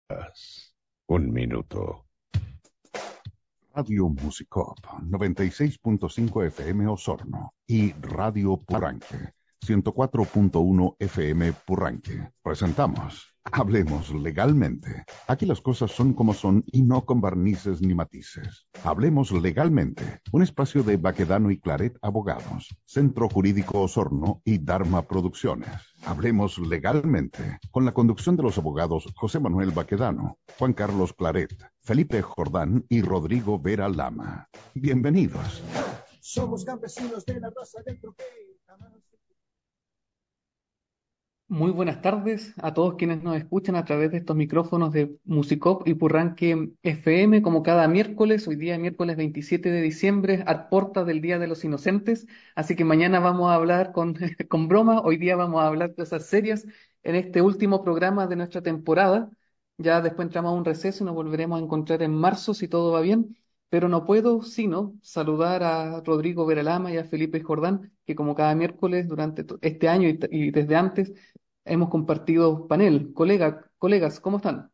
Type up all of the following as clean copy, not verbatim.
Un minuto. Radio Musicop 96.5 FM Osorno y Radio Purranque 104.1 FM Purranque. Presentamos Hablemos Legalmente. Aquí las cosas son como son y no con barnices ni matices. Hablemos Legalmente, un espacio de Baquedano y Claret Abogados, Centro Jurídico Osorno y Dharma Producciones. Hablemos Legalmente, con la conducción de los abogados José Manuel Baquedano, Juan Carlos Claret, Felipe Jordán y Rodrigo Vera Lama. Bienvenidos. Somos campesinos de la raza del troquel. Muy buenas tardes a todos quienes nos escuchan a través de estos micrófonos de Musicop y Purranque FM, como cada miércoles, hoy día miércoles 27 de diciembre, a porta del Día de los Inocentes, así que mañana vamos a hablar con, con broma, hoy día vamos a hablar de cosas serias en este último programa de nuestra temporada, ya después entramos a un receso y nos volveremos a encontrar en marzo si todo va bien, pero no puedo sino saludar a Rodrigo Veralama y a Felipe Jordán, que como cada miércoles durante este año y desde antes, hemos compartido panel. Colegas, ¿cómo están?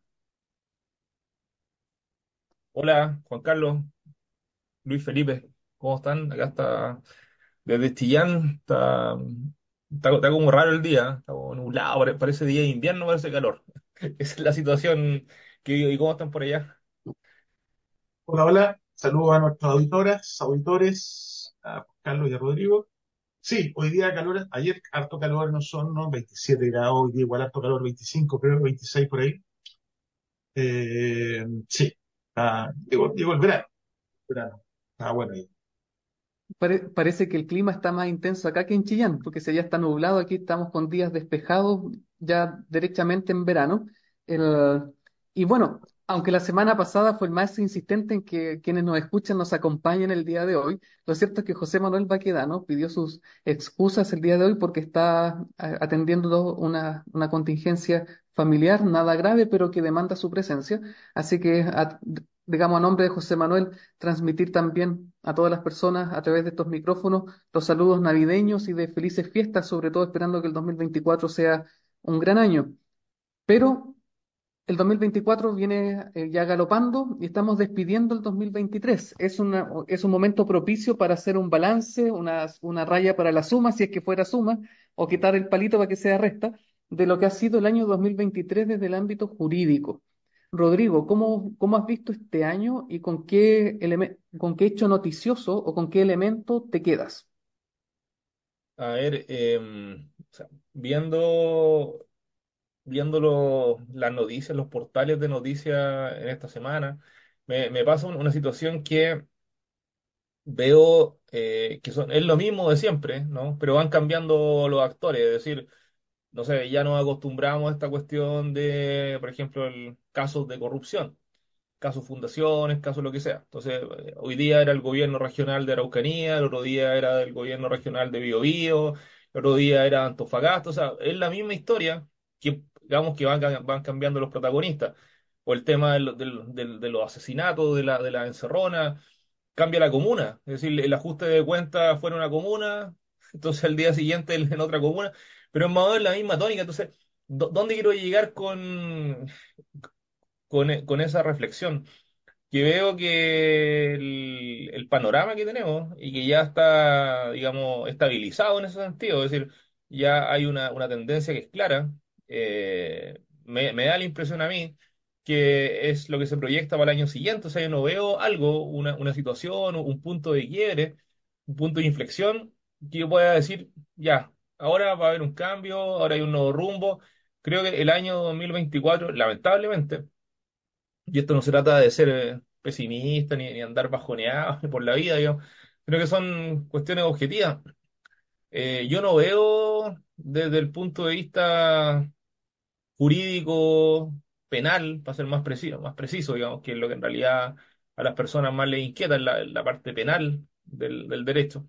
Hola, Juan Carlos, Luis Felipe, ¿cómo están? Acá está desde Chillán, está como raro el día, está como nublado, parece día de invierno, parece calor. Esa es la situación que vivo. ¿Y cómo están por allá? Hola, hola. Saludos a nuestras auditoras, auditores, a Carlos y a Rodrigo. Sí, hoy día calor, ayer harto calor no son, ¿no? 27 grados, hoy día igual harto calor, 25, creo, 26 por ahí. Sí, llegó el verano. Ah, bueno, Parece que el clima está más intenso acá que en Chillán, porque si allá está nublado, aquí estamos con días despejados, ya derechamente en verano. El- y bueno, aunque la semana pasada fue el más insistente en que quienes nos escuchan nos acompañen el día de hoy, lo cierto es que José Manuel Baquedano pidió sus excusas el día de hoy porque está atendiendo una contingencia familiar, nada grave, pero que demanda su presencia. Así que, digamos, a nombre de José Manuel, transmitir también a todas las personas a través de estos micrófonos los saludos navideños y de felices fiestas, sobre todo esperando que el 2024 sea un gran año. Pero el 2024 viene ya galopando y estamos despidiendo el 2023. Es un momento propicio para hacer un balance, una raya para la suma, si es que fuera suma, o quitar el palito para que sea resta, de lo que ha sido el año 2023 desde el ámbito jurídico. Rodrigo, ¿cómo has visto este año y con qué hecho noticioso o con qué elemento te quedas? A ver, o sea, viendo las noticias, los portales de noticias en esta semana, me pasa una situación que veo que es lo mismo de siempre, ¿no? Pero van cambiando los actores, es decir, no sé, ya nos acostumbramos a esta cuestión de, por ejemplo, el casos de corrupción, casos fundaciones, casos lo que sea. Entonces, hoy día era el gobierno regional de Araucanía, el otro día era del gobierno regional de Biobío, el otro día era Antofagasta, o sea, es la misma historia que, digamos, que van cambiando los protagonistas. O el tema de los asesinatos, de la encerrona, cambia la comuna, es decir, el ajuste de cuentas fue en una comuna, entonces al día siguiente en otra comuna, pero es más o menos la misma tónica. Entonces, ¿dónde quiero llegar con esa reflexión? Que veo que el panorama que tenemos y que ya está, digamos, estabilizado en ese sentido, es decir, ya hay una tendencia que es clara, me da la impresión a mí que es lo que se proyecta para el año siguiente. O sea, yo no veo algo, una situación, un punto de quiebre, un punto de inflexión que yo pueda decir, ya, ahora va a haber un cambio, ahora hay un nuevo rumbo. Creo que el año 2024 lamentablemente, y esto no se trata de ser pesimista ni andar bajoneado por la vida, yo creo que son cuestiones objetivas. Yo no veo desde el punto de vista jurídico, penal, para ser más preciso, digamos, que es lo que en realidad a las personas más les inquieta, en la parte penal del derecho,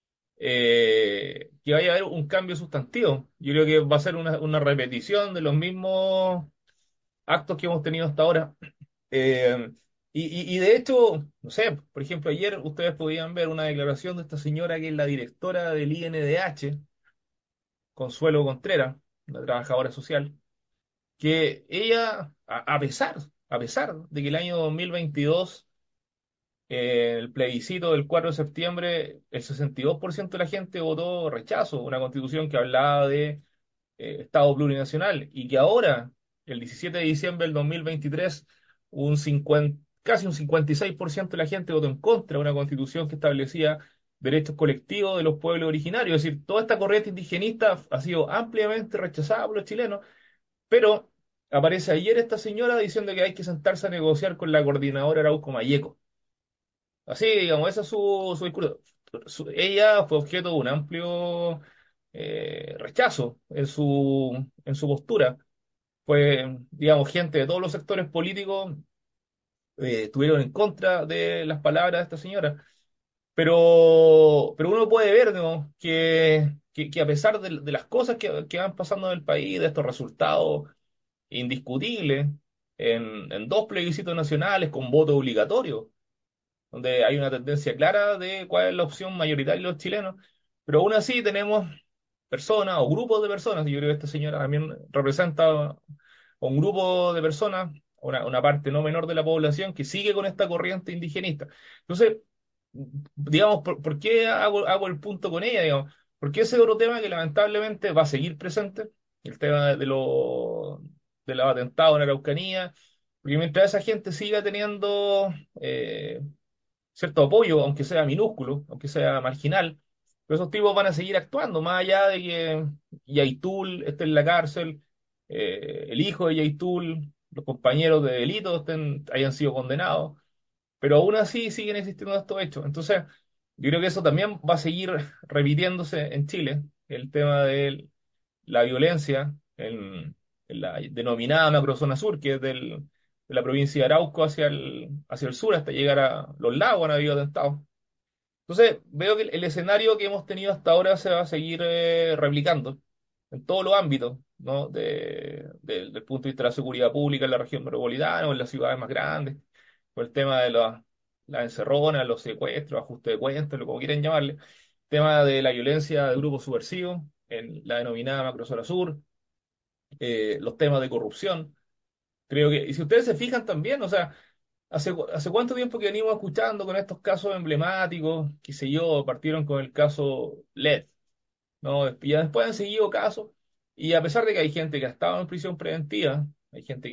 que vaya a haber un cambio sustantivo. Yo creo que va a ser una repetición de los mismos actos que hemos tenido hasta ahora. Eh, y de hecho, no sé, por ejemplo, ayer ustedes podían ver una declaración de esta señora que es la directora del INDH, Consuelo Contreras, una trabajadora social, que ella, a pesar de que el año 2022, el plebiscito del 4 de septiembre, el 62% de la gente votó rechazo, una constitución que hablaba de Estado plurinacional, y que ahora, el 17 de diciembre del 2023, casi un 56% de la gente votó en contra de una constitución que establecía derechos colectivos de los pueblos originarios. Es decir, toda esta corriente indigenista ha sido ampliamente rechazada por los chilenos, pero aparece ayer esta señora diciendo que hay que sentarse a negociar con la coordinadora Arauco Mayeco. Así, digamos, ese es su discurso. Ella fue objeto de un amplio rechazo en su postura. Pues, digamos, gente de todos los sectores políticos estuvieron en contra de las palabras de esta señora. Pero uno puede ver, ¿no?, que a pesar de las cosas que van pasando en el país, de estos resultados indiscutibles, en dos plebiscitos nacionales con voto obligatorio, donde hay una tendencia clara de cuál es la opción mayoritaria de los chilenos, pero aún así tenemos personas o grupos de personas, y yo creo que esta señora también representa un grupo de personas, una parte no menor de la población, que sigue con esta corriente indigenista. Entonces, digamos, ¿por qué hago el punto con ella? Digamos, porque ese es otro tema que lamentablemente va a seguir presente, el tema de los atentados en Araucanía, porque mientras esa gente siga teniendo cierto apoyo, aunque sea minúsculo, aunque sea marginal, pero esos tipos van a seguir actuando, más allá de que Yaitul esté en la cárcel, el hijo de Yaitul, los compañeros de delito hayan sido condenados, pero aún así siguen existiendo estos hechos. Entonces, yo creo que eso también va a seguir repitiéndose en Chile, el tema de la violencia en la denominada macrozona sur, que es de la provincia de Arauco hacia el sur, hasta llegar a los lagos, han habido atentados. Entonces, veo que el escenario que hemos tenido hasta ahora se va a seguir replicando en todos los ámbitos, ¿no? Del punto de vista de la seguridad pública en la región metropolitana o en las ciudades más grandes, por el tema de las encerronas, los secuestros, ajustes de cuentas, lo como quieran llamarle, tema de la violencia de grupos subversivos en la denominada macrozona sur, los temas de corrupción. Creo que, y si ustedes se fijan también, o sea, ¿hace cuánto tiempo que venimos escuchando con estos casos emblemáticos? Qué sé yo, partieron con el caso LED, ¿no? Y ya después han seguido casos, y a pesar de que hay gente que ha estado en prisión preventiva, hay gente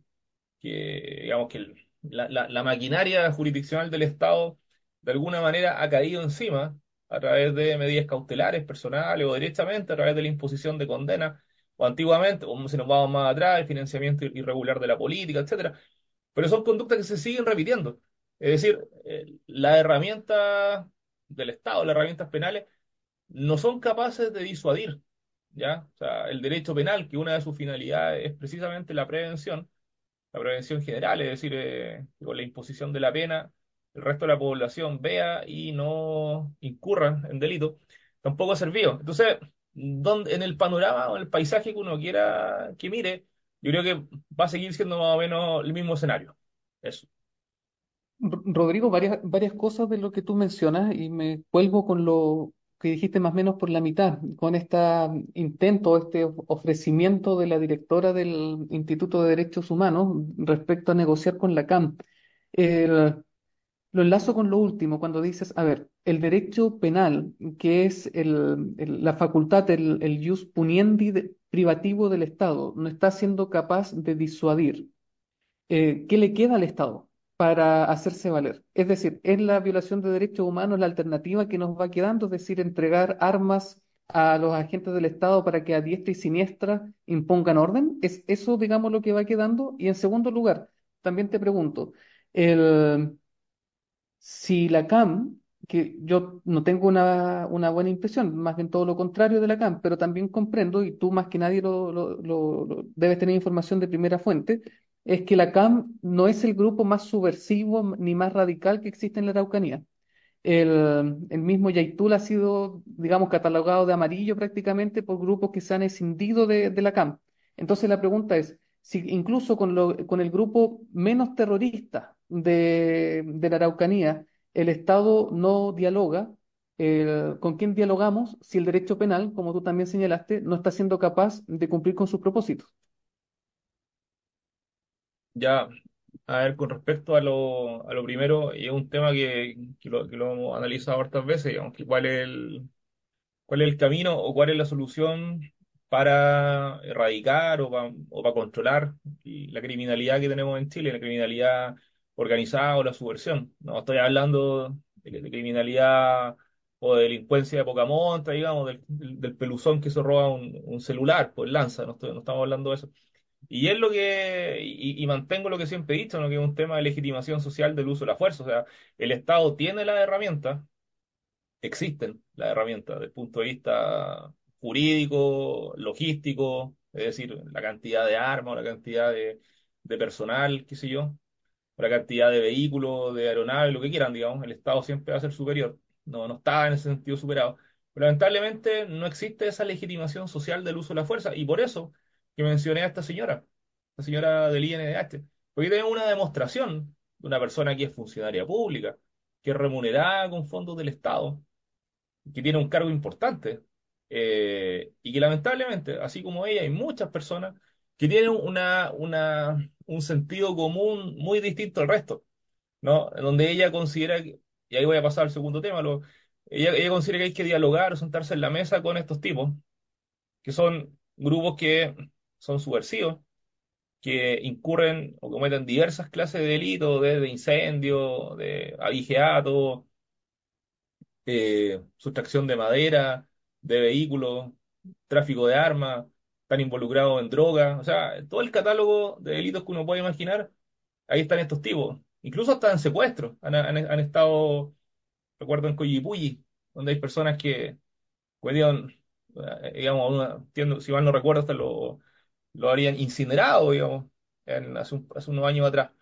digamos que la maquinaria jurisdiccional del Estado de alguna manera ha caído encima a través de medidas cautelares personales o directamente a través de la imposición de condenas, o antiguamente, o si nos vamos más atrás, el financiamiento irregular de la política, etcétera. Pero son conductas que se siguen repitiendo. Es decir, las herramientas del Estado, las herramientas penales, no son capaces de disuadir, ¿ya? O sea, el derecho penal, que una de sus finalidades es precisamente la prevención general, es decir, que con la imposición de la pena, el resto de la población vea y no incurra en delito, tampoco ha servido. Entonces, en el panorama o en el paisaje que uno quiera que mire, yo creo que va a seguir siendo más o menos el mismo escenario. Eso. Rodrigo, varias cosas de lo que tú mencionas y me cuelgo con lo que dijiste más o menos por la mitad, con este intento, este ofrecimiento de la directora del Instituto de Derechos Humanos respecto a negociar con la CAM. El- lo enlazo con lo último, cuando dices, a ver, el derecho penal, que es la facultad, el ius puniendi privativo del Estado, no está siendo capaz de disuadir. ¿Qué le queda al Estado para hacerse valer? Es decir, ¿es la violación de derechos humanos la alternativa que nos va quedando? Es decir, entregar armas a los agentes del Estado para que a diestra y siniestra impongan orden. ¿Es eso, digamos, lo que va quedando? Y en segundo lugar, también te pregunto, el, si la CAM, que yo no tengo una buena impresión, más bien todo lo contrario de la CAM, pero también comprendo, y tú más que nadie debes tener información de primera fuente, es que la CAM no es el grupo más subversivo ni más radical que existe en la Araucanía. El mismo Yaitul ha sido, digamos, catalogado de amarillo prácticamente por grupos que se han escindido de la CAM. Entonces la pregunta es, si incluso con el grupo menos terrorista de la Araucanía, el Estado no dialoga, ¿con quién dialogamos si el derecho penal, como tú también señalaste, no está siendo capaz de cumplir con sus propósitos? Ya, a ver, con respecto a lo primero, y es un tema que lo hemos analizado hartas veces, digamos, que cuál es el camino o cuál es la solución para erradicar o para controlar la criminalidad que tenemos en Chile, la criminalidad organizada o la subversión. No estoy hablando de criminalidad o de delincuencia de poca monta, digamos, del peluzón que se roba un celular, pues lanza, no estamos hablando de eso. Y es lo y mantengo lo que siempre he dicho, ¿no? Que es un tema de legitimación social del uso de la fuerza. O sea, el Estado tiene las herramientas, existen las herramientas desde el punto de vista jurídico, logístico, es decir, la cantidad de armas, la cantidad de personal, qué sé yo, la cantidad de vehículos, de aeronaves, lo que quieran, digamos, el Estado siempre va a ser superior. No está en ese sentido superado. Pero lamentablemente no existe esa legitimación social del uso de la fuerza y por eso que mencioné a esta señora, la señora del INDH, porque tenemos una demostración de una persona que es funcionaria pública, que es remunerada con fondos del Estado, que tiene un cargo importante, y que lamentablemente, así como ella, hay muchas personas que tienen un sentido común muy distinto al resto, ¿no? Donde ella considera y ahí voy a pasar al segundo tema, ella considera que hay que dialogar o sentarse en la mesa con estos tipos, que son grupos que son subversivos, que incurren o cometen diversas clases de delitos, desde incendio, de abigeato, sustracción de madera, de vehículos, tráfico de armas, están involucrados en drogas, o sea, todo el catálogo de delitos que uno puede imaginar, ahí están estos tipos. Incluso hasta en secuestros, han estado, recuerdo en Coyipulli, donde hay personas que cuestionan, digamos, si mal no recuerdo, hasta lo habrían incinerado, digamos, hace unos años atrás.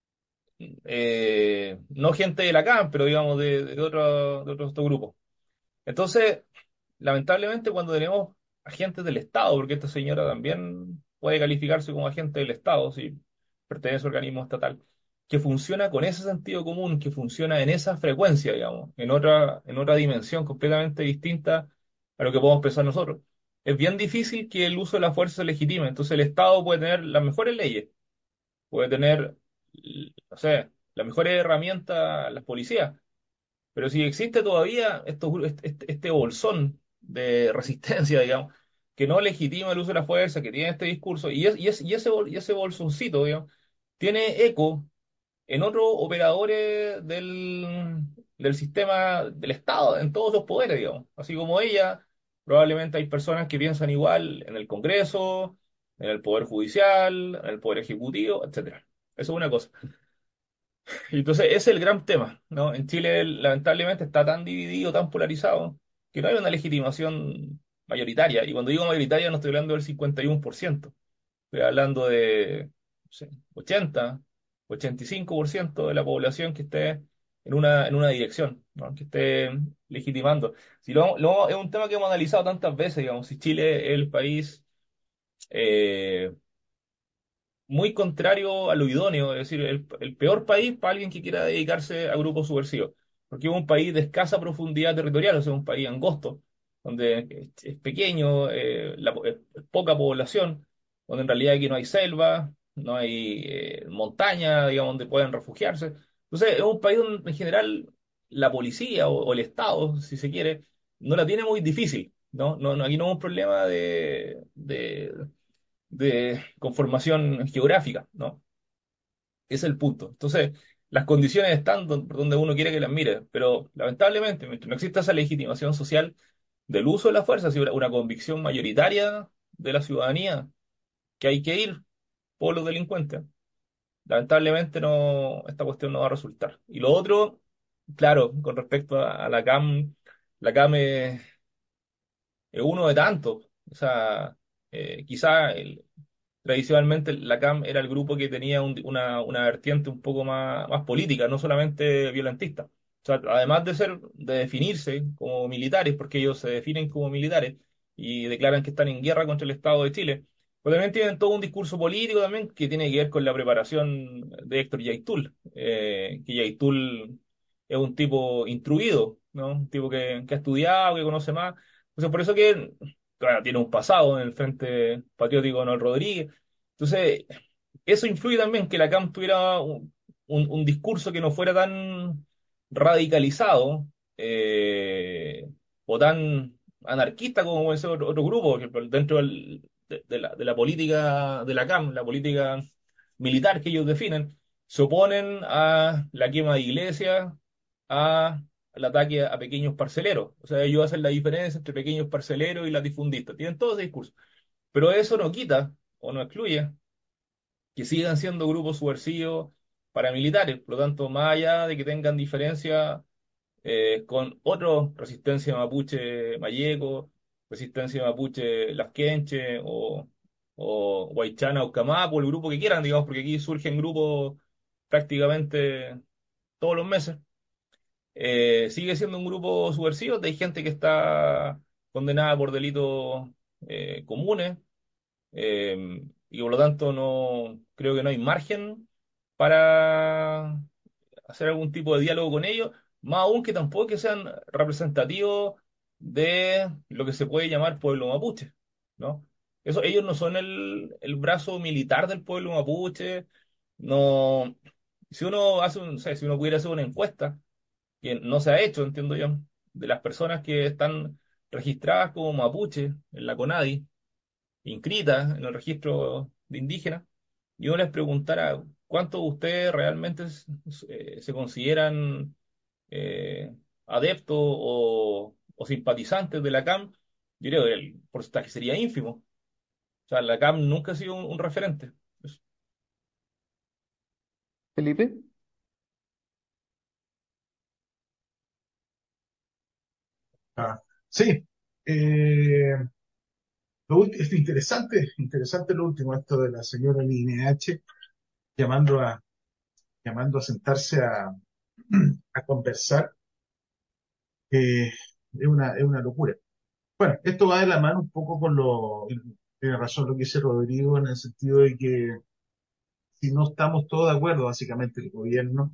No gente de la CAM, pero digamos de otros grupos. Entonces, lamentablemente cuando tenemos agentes del Estado, porque esta señora también puede calificarse como agente del Estado si pertenece a un organismo estatal, que funciona con ese sentido común, que funciona en esa frecuencia, digamos, en otra dimensión completamente distinta a lo que podemos pensar nosotros. Es bien difícil que el uso de la fuerza se legitime. Entonces el Estado puede tener las mejores leyes, puede tener, no sé, las mejores herramientas, las policías, pero si existe todavía este bolsón de resistencia, digamos, que no legitima el uso de la fuerza, que tiene este discurso, y ese bolsoncito, digamos, tiene eco en otros operadores del sistema del Estado, en todos los poderes, digamos. Así como ella, probablemente hay personas que piensan igual en el Congreso, en el Poder Judicial, en el Poder Ejecutivo, etcétera. Eso es una cosa. Y entonces ese es el gran tema, ¿no? En Chile lamentablemente está tan dividido, tan polarizado, que no hay una legitimación mayoritaria. Y cuando digo mayoritaria no estoy hablando del 51%, estoy hablando de, no sé, 80, 85% de la población que esté en una dirección, ¿no? Que esté legitimando. Si es un tema que hemos analizado tantas veces, digamos, si Chile es el país eh, muy contrario a lo idóneo, es decir, el peor país para alguien que quiera dedicarse a grupos subversivos, porque es un país de escasa profundidad territorial, o sea, un país angosto, donde es pequeño, es poca población, donde en realidad aquí no hay selva, no hay montaña, digamos, donde puedan refugiarse. Entonces, es un país donde en general la policía o el Estado, si se quiere, no la tiene muy difícil, ¿no? Aquí no es un problema de conformación geográfica, ¿no? Ese es el punto. Entonces, las condiciones están donde uno quiere que las mire, pero lamentablemente, mientras no exista esa legitimación social del uso de la fuerza, si una convicción mayoritaria de la ciudadanía que hay que ir por los delincuentes, lamentablemente esta cuestión no va a resultar. Y lo otro, claro, con respecto a la CAM es uno de tantos. O sea, quizá tradicionalmente la CAM era el grupo que tenía una vertiente un poco más política, no solamente violentista. O sea, además de definirse como militares, porque ellos se definen como militares y declaran que están en guerra contra el Estado de Chile, pues también tienen todo un discurso político también que tiene que ver con la preparación de Héctor Yaitul, que Yaitul es un tipo instruido, ¿no? Un tipo que ha estudiado, que conoce más. Entonces, por eso que, claro, tiene un pasado en el Frente Patriótico de Manuel Rodríguez. Entonces, eso influye también que la CAM tuviera un discurso que no fuera tan radicalizado o tan anarquista como puede ser otro grupo, por ejemplo, dentro de la política de la CAM, la política militar que ellos definen, se oponen a la quema de iglesias, al ataque a pequeños parceleros. O sea, ellos hacen la diferencia entre pequeños parceleros y latifundistas. Tienen todo ese discurso. Pero eso no quita o no excluye que sigan siendo grupos subversivos paramilitares. Por lo tanto, más allá de que tengan diferencia con otros, resistencia mapuche mayeco, resistencia mapuche lasquenche o Guaychana o Camapo, el grupo que quieran, digamos, porque aquí surgen grupos prácticamente todos los meses. Sigue siendo un grupo subversivo, hay gente que está condenada por delitos comunes, y por lo tanto no creo que no hay margen para hacer algún tipo de diálogo con ellos, más aún que tampoco que sean representativos de lo que se puede llamar pueblo mapuche, ¿no? Eso, ellos no son el brazo militar del pueblo mapuche, no. Si uno hace un, o sea, si uno pudiera hacer una encuesta, que no se ha hecho, entiendo yo, de las personas que están registradas como mapuche en la CONADI, inscritas en el registro de indígenas, y uno les preguntara cuántos de ustedes realmente se consideran adeptos o simpatizantes de la CAM, yo creo que el porcentaje sería ínfimo. O sea, la CAM nunca ha sido un referente. Es- Felipe. Ah, sí, eh, es interesante, interesante lo último, esto de la señora H llamando a, llamando a sentarse a conversar, es una locura. Bueno, esto va de la mano un poco con tiene razón lo que dice Rodrigo en el sentido de que si no estamos todos de acuerdo, básicamente el gobierno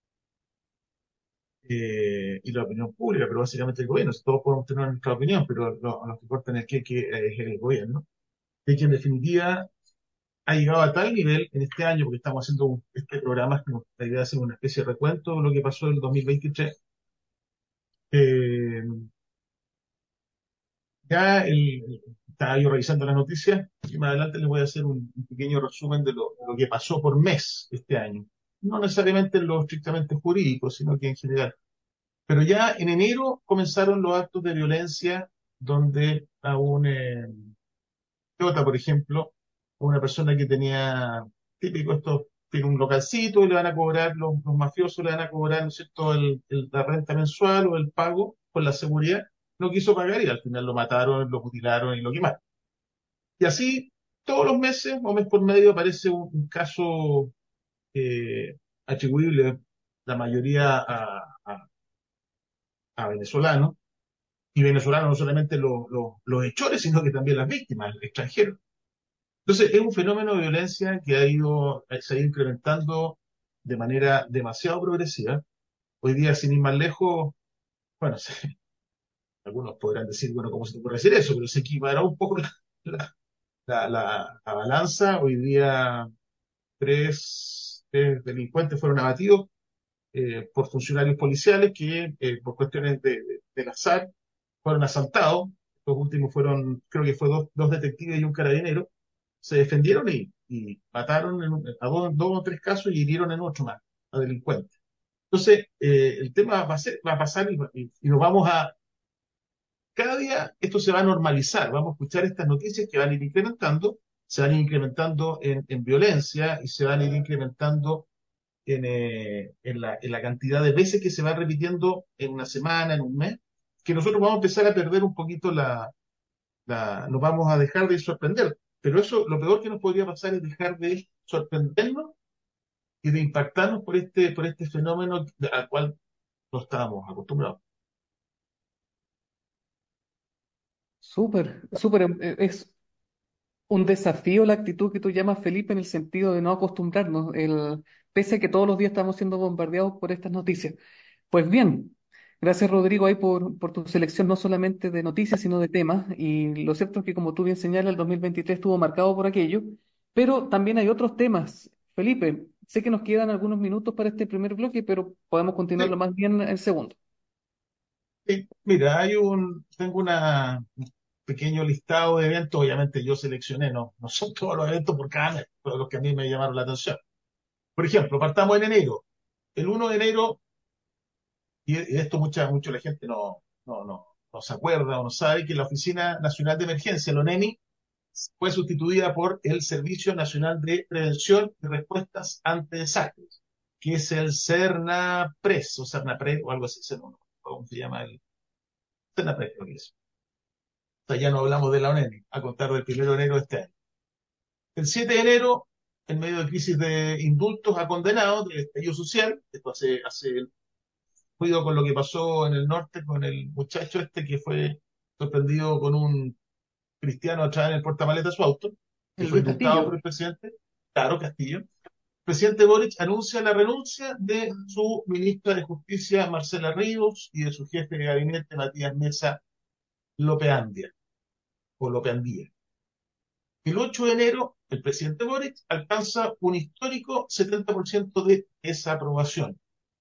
y la opinión pública, pero básicamente el gobierno, si todos podemos tener nuestra opinión, pero a los que cortan el queque es el gobierno, de que en definitiva ha llegado a tal nivel en este año, porque estamos haciendo este programa, que la idea de hacer una especie de recuento de lo que pasó en el 2023. eh, ya estaba yo revisando las noticias y más adelante les voy a hacer un pequeño resumen de lo que pasó por mes este año. No necesariamente en lo estrictamente jurídico, sino que en general. Pero ya en enero comenzaron los actos de violencia donde a un Toyota, por ejemplo, a una persona que tenía, típico esto, tiene un localcito y le van a cobrar, los mafiosos le van a cobrar, ¿no es cierto?, la renta mensual o el pago por la seguridad, no quiso pagar y al final lo mataron, lo mutilaron y lo quemaron. Y así, todos los meses, o mes por medio, aparece un caso atribuible, la mayoría a venezolanos, y venezolanos no solamente los hechores, sino que también las víctimas, extranjeros. Entonces, es un fenómeno de violencia que se ha ido incrementando de manera demasiado progresiva. Hoy día, sin ir más lejos, bueno, algunos podrán decir, bueno, ¿cómo se te ocurre decir eso? Pero se equipará un poco la, la balanza. Hoy día, tres delincuentes fueron abatidos por funcionarios policiales que, por cuestiones del azar, fueron asaltados. Los últimos fueron, creo que fue dos detectives y un carabinero, se defendieron y mataron a dos o tres casos y hirieron en ocho más a delincuentes. Entonces, el tema va a pasar y nos vamos a, cada día esto se va a normalizar, vamos a escuchar estas noticias que van a ir incrementando, se van a ir incrementando en violencia y se van a ir incrementando en la cantidad de veces que se va repitiendo en una semana, en un mes, que nosotros vamos a empezar a perder un poquito nos vamos a dejar de sorprender. Pero eso, lo peor que nos podría pasar es dejar de sorprendernos y de impactarnos por este fenómeno al cual no estábamos acostumbrados. Súper, súper. Es un desafío la actitud que tú llamas, Felipe, en el sentido de no acostumbrarnos, pese a que todos los días estamos siendo bombardeados por estas noticias. Pues bien, gracias Rodrigo ahí por tu selección no solamente de noticias, sino de temas. Y lo cierto es que como tú bien señalas, el 2023 estuvo marcado por aquello. Pero también hay otros temas. Felipe, sé que nos quedan algunos minutos para este primer bloque, pero podemos continuarlo Sí, más bien en el segundo. sí. Mira, tengo un pequeño listado de eventos, obviamente yo seleccioné, no son todos los eventos por cada mes, todos los que a mí me llamaron la atención. Por ejemplo, partamos en enero. El 1 de enero, y esto mucha la gente no se acuerda o no sabe, que la Oficina Nacional de Emergencia, la ONEMI, fue sustituida por el Servicio Nacional de Prevención y Respuestas ante Desastres, que es el CERNAPRES, o CERNAPRES, o algo así, ¿cómo se llama? El CERNAPRES, creo que es. O sea, ya no hablamos de la ONEMI, a contar del 1 de enero de este año. El 7 de enero, en medio de crisis de indultos a condenados del estallido social, esto hace ruido con lo que pasó en el norte con el muchacho este que fue sorprendido con un cristiano atrás en el portamaleta de su auto, que El fue Luis indultado por Castillo. el presidente, Caro Castillo. El presidente Boric anuncia la renuncia de su ministra de Justicia, Marcela Ríos, y de su jefe de gabinete, Matías Mesa Lopeandia, o Lopeandía. El 8 de enero, el presidente Boric alcanza un histórico 70% de esa aprobación.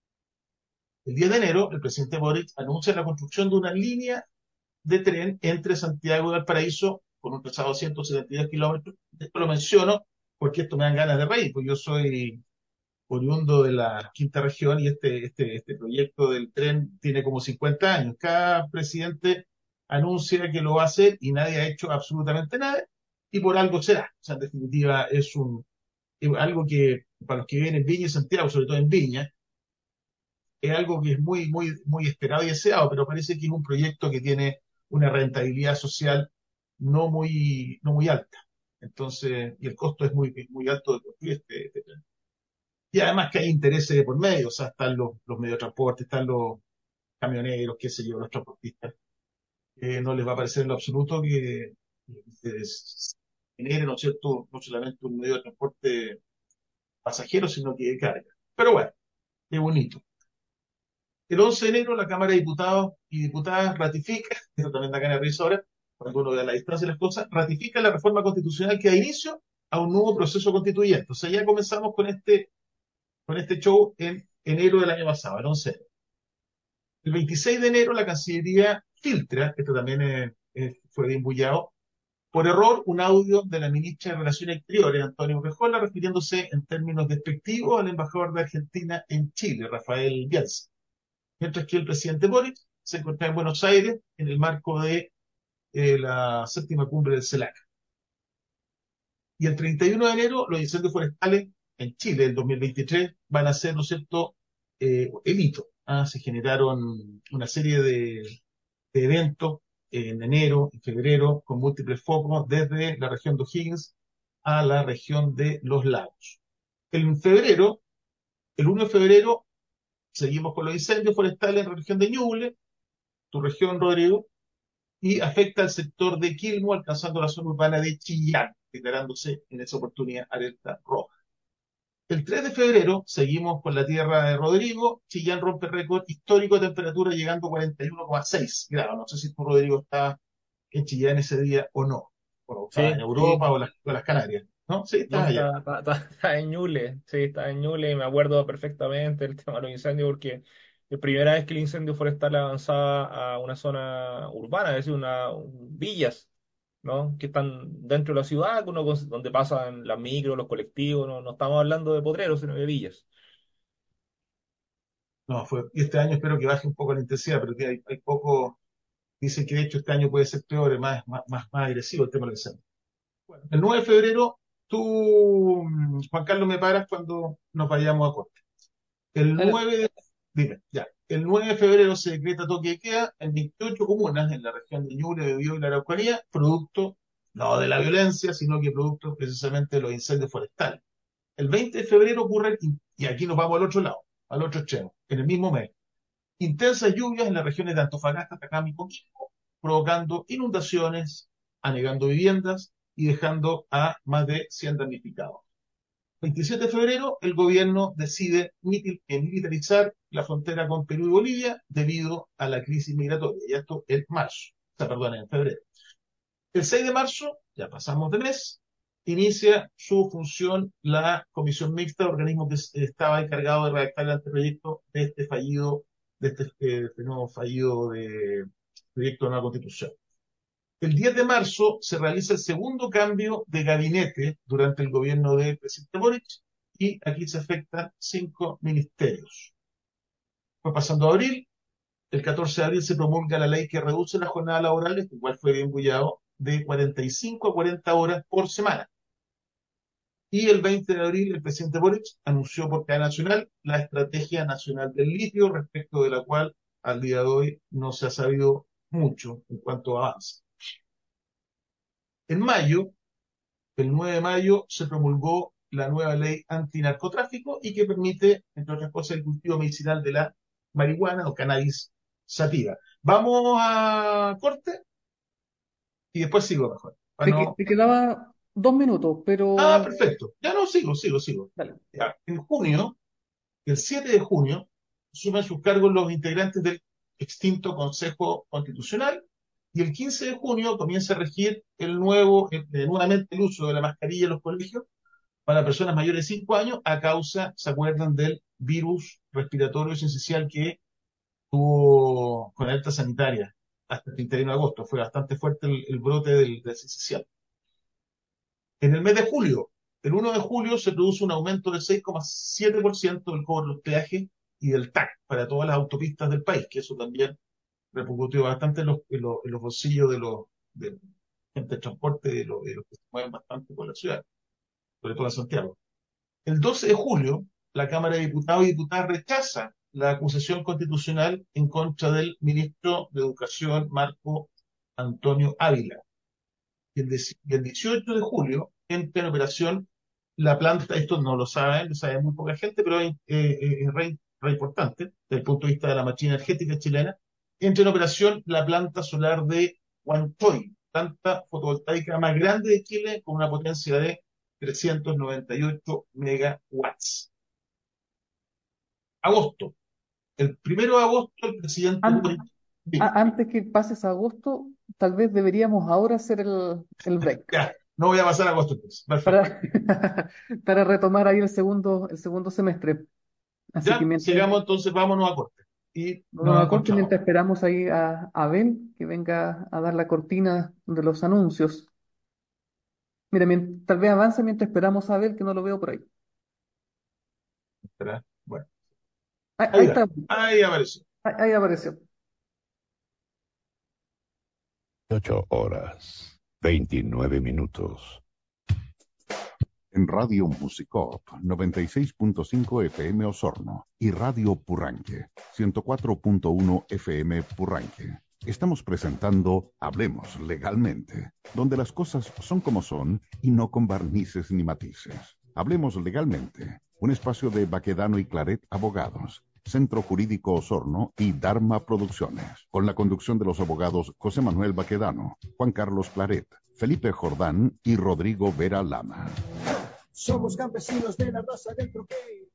El 10 de enero, el presidente Boric anuncia la construcción de una línea de tren entre Santiago y Valparaíso con un trazado de 172 kilómetros. Esto lo menciono porque esto me dan ganas de reír, pues yo soy oriundo de la quinta región y este proyecto del tren tiene como 50 años. Cada presidente anuncia que lo va a hacer y nadie ha hecho absolutamente nada y por algo será. O sea, en definitiva es algo que para los que viven en Viña y Santiago, sobre todo en Viña, es algo que es muy esperado y deseado, pero parece que es un proyecto que tiene una rentabilidad social no muy alta. Entonces, y el costo es muy alto de construir este tren. Y además que hay intereses de por medio, o sea, están los medios de transporte, están los camioneros, qué sé yo, los transportistas. No les va a parecer en lo absoluto que se genere, ¿no es cierto?, no solamente un medio de transporte pasajero, sino que de carga. Pero bueno, es bonito. El 11 de enero la Cámara de Diputados y Diputadas ratifica, eso también da ganas de risa ahora, cuando uno ve a la distancia de las cosas, ratifica la reforma constitucional que da inicio a un nuevo proceso constituyente. O sea, ya comenzamos con este show en enero del año pasado, el 11 de enero. El 26 de enero la Cancillería filtra, esto también fue bien bullado, por error un audio de la ministra de Relaciones Exteriores, Antonio Urrejola, refiriéndose en términos despectivos al embajador de Argentina en Chile, Rafael Bielsa, mientras que el presidente Boric se encontraba en Buenos Aires en el marco de la séptima cumbre del CELAC. Y el 31 de enero los incendios forestales en Chile del 2023 van a ser, ¿no es cierto?, el hito. Se generaron una serie de eventos en enero, en febrero, con múltiples focos desde la región de O'Higgins a la región de Los Lagos. En febrero, el 1 de febrero, seguimos con los incendios forestales en la región de Ñuble, tu región, Rodrigo, y afecta al sector de Quilmo, alcanzando la zona urbana de Chillán, declarándose en esa oportunidad alerta roja. El 3 de febrero seguimos con la tierra de Rodrigo. Chillán rompe récord histórico de temperatura llegando a 41,6 grados. No sé si tú, Rodrigo, estás en Chillán ese día o no. Bueno, estás en Sí, Europa sí, o las Canarias, ¿no? Sí, no, estás allá. está en Ñuble, sí, está en Ñuble y me acuerdo perfectamente el tema de los incendios porque la primera vez que el incendio forestal avanzaba a una zona urbana, es decir, villas, ¿no? Que están dentro de la ciudad, donde pasan las micros, los colectivos, no estamos hablando de potreros, sino de villas. No, y este año espero que baje un poco la intensidad, pero que hay poco. Dicen que de hecho este año puede ser peor, más agresivo el tema del incendio. Bueno, el 9 de febrero, tú, Juan Carlos, me paras cuando nos vayamos a corte. El Adelante. 9 de, dime, ya. El 9 de febrero se decreta toque de queda en 28 comunas en la región de Ñuble, Biobío y la Araucanía, producto no de la violencia, sino que producto precisamente de los incendios forestales. El 20 de febrero ocurre, y aquí nos vamos al otro lado, al otro extremo, en el mismo mes, intensas lluvias en las regiones de Antofagasta, Atacama y Coquimbo, provocando inundaciones, anegando viviendas y dejando a más de 100 damnificados. 27 de febrero, el gobierno decide militarizar la frontera con Perú y Bolivia debido a la crisis migratoria. Y esto en marzo, o sea, perdón, en febrero. El 6 de marzo, ya pasamos de mes, inicia su función la comisión mixta, organismo que estaba encargado de redactar el anteproyecto de este fallido, este nuevo fallido de proyecto de nueva constitución. El 10 de marzo se realiza el segundo cambio de gabinete durante el gobierno del presidente Boric y aquí se afectan 5 ministerios. Fue pasando a abril, el 14 de abril se promulga la ley que reduce la jornada laboral, que igual fue bien bullado, de 45 a 40 horas por semana. Y el 20 de abril el presidente Boric anunció por cadena nacional la Estrategia Nacional del Litio, respecto de la cual al día de hoy no se ha sabido mucho en cuanto a avance. En mayo, el 9 de mayo, se promulgó la nueva ley antinarcotráfico y que permite, entre otras cosas, el cultivo medicinal de la marihuana o cannabis sativa. Vamos a corte y después sigo mejor. Te quedaba 2 minutos, Ah, pero perfecto. Ya no, sigo. dale. Ya. En junio, el 7 de junio, asumen sus cargos los integrantes del extinto Consejo Constitucional y el 15 de junio comienza a regir nuevamente el uso de la mascarilla en los colegios para personas mayores de 5 años a causa, ¿se acuerdan?, del virus respiratorio sincicial que tuvo con alerta sanitaria hasta el 31 de agosto. Fue bastante fuerte el brote del sincicial. En el mes de julio, el 1 de julio, se produce un aumento del 6,7% del cobro de los peajes y del TAC para todas las autopistas del país, que eso también repercutió bastante en los bolsillos de gente de transporte, de los que se mueven bastante por la ciudad, sobre todo en Santiago. El 12 de julio, la Cámara de Diputados y Diputadas rechaza la acusación constitucional en contra del ministro de Educación, Marco Antonio Ávila. Y el 18 de julio entra en operación la planta, esto no lo saben, lo sabe muy poca gente, pero es re importante desde el punto de vista de la máquina energética chilena, entra en operación la planta solar de Huantoy, planta fotovoltaica más grande de Chile con una potencia de 398 megawatts. Agosto. El 1 de agosto el presidente An- Boric dijo, Antes que pases a agosto, tal vez deberíamos ahora hacer el break ya, no voy a pasar a agosto entonces, perfecto. para, para retomar ahí el segundo semestre. Así que Ya, mientras sigamos entonces, vámonos a corte. Y nos nos acorte, encontramos. mientras esperamos ahí a Abel que venga a dar la cortina de los anuncios. Mira, tal vez avance mientras esperamos a Abel, que no lo veo por ahí. Espera. Bueno, Ahí ahí va. está, Ahí apareció. ahí apareció. 8 horas, 29 minutos. En Radio Musicop 96.5 FM Osorno y Radio Purranque 104.1 FM Purranque. Estamos presentando Hablemos Legalmente, donde las cosas son como son y no con barnices ni matices. Hablemos Legalmente, un espacio de Baquedano y Claret Abogados, Centro Jurídico Osorno y Dharma Producciones, con la conducción de los abogados José Manuel Baquedano, Juan Carlos Claret, Felipe Jordán y Rodrigo Vera Lama. Somos campesinos de la raza del troquel.